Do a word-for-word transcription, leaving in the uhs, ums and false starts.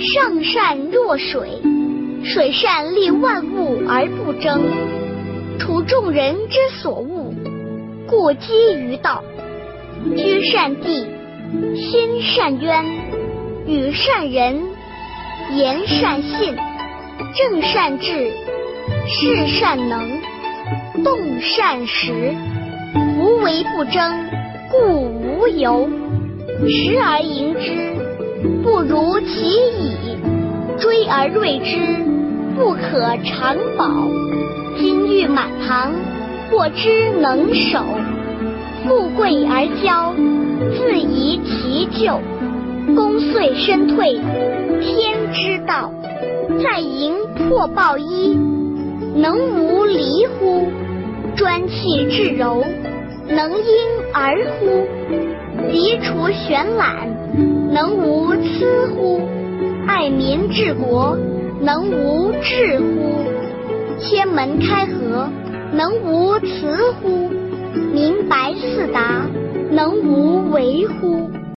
上善若水，水善利万物而不争，处众人之所恶，故几于道。居善地，心善渊，语善人，言善信，正善治，事善能，动善时。无为不争，故无尤。时而迎之，不如其已；追而锐之，不可长保。金玉满堂，获之能守；富贵而骄，自遗其咎。功遂身退，天之道。在营破抱衣，能无离乎？专气致柔，能因而乎？涤除玄览，能无疵乎？爱民治国，能无智乎？天门开阖，能无雌乎？明白四达，能无为乎？